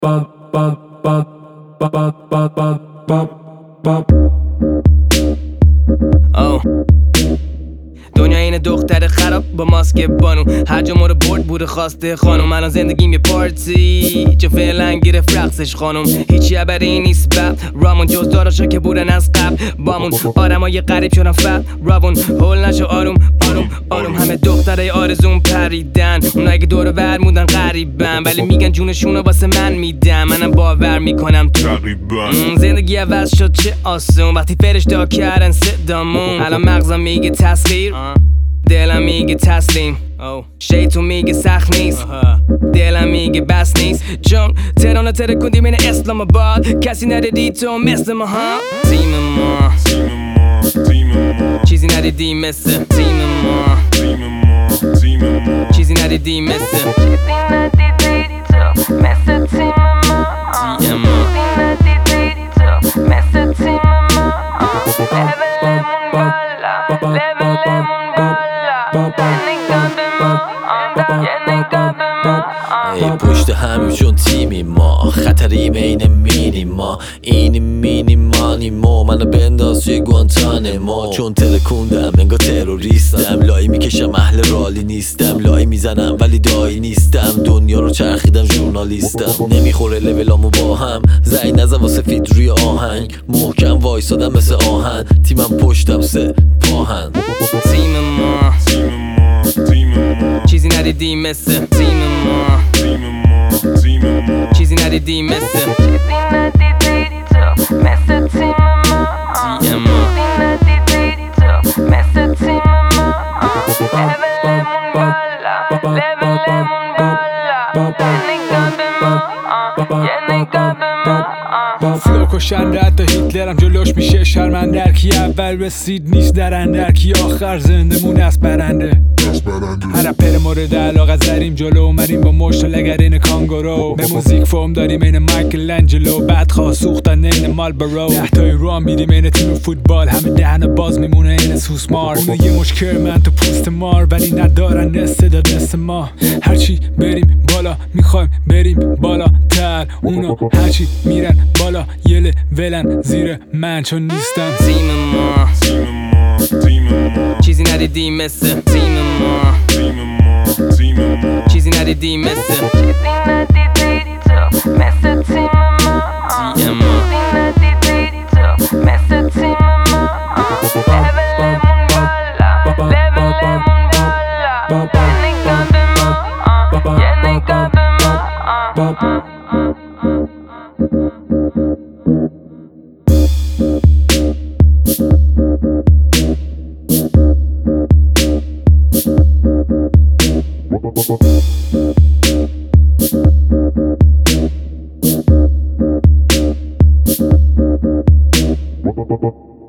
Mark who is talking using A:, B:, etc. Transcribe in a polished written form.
A: دنیا این دختر خراب با ماسک بانو هر جا ما رو برد بوده خواسته خانم. الان زندگیم یه پارتی چه فعلا گرفت رقصش خانم. هیچی ابری نیست بب رامون جز داراشا که بودن از قبل بامون. آدمای غریب شدن فت روون هول نشو آروم آروم آروم. همه دخترای آرزون پریدن اونایی که دور ور موندن غریبن ولی میگن جونشونو واسه من میدم. منم باور میکنم تقریبا زندگی عوض شد چه آسون وقتی فرشته کردن صدامون. الان مغزم میگه تسخیر دلم میگه تسلیم شیطون میگه سخت نیست دلم میگه بس نیست چون تهران ترکوندی بین اسلام آباد کسی ندیدی تو مثل ما ها. تیم ما چیزی ندیدی مثل تیم ما چیزی ندیدی مثل تیم ما
B: پشت هم چون تیمی ما خطریم این مینیما این مینیمانیمو منو بنداز توی گوانتانمو. چون ترکوندم انگار تروریستم لایی میکشم اهل رالی نیستم لایی میزنم ولی دایی نیستم دنیا رو چرخیدم ژورنالیستم. نمیخوره لولامو با هم زنگ نزن واسه فید روی آهنگ محکم وایسادم مثل آهن تیمم پشتم سه پاهن.
A: تیم ما چیزی ندیدی مثل تیم ما چیزی ندیدی مثل تیم ما
C: فلو کشنده حتی هیتلرم جلوش میشه شرمنده. هر کی اول رسید نیست درنده هر کی آخر زنده مونه از برنده. هر رپر مورد علاقه زریم جلو اومدیم با مشت لگرین کانگورو. به موزیک فرم داریم این مایکل انجلو بعد خواه سوختن این مالبرو. 10 تای رو هم بیدیم این تیم فوتبال همه دهن باز میمونه این سوسمار. اونو یه مشکر من تو پوست مار ولی ندارن استعداد مثل ما. هرچی بریم بالا میخوایم بریم بالا تر اونو هرچی میرن بالا یه ولن زیر من چون نیستم
A: تیم ما چیزی ندیدی مثل تیم ما چیزی ندیدی مثل تیم ما
D: Ba ba ba ba.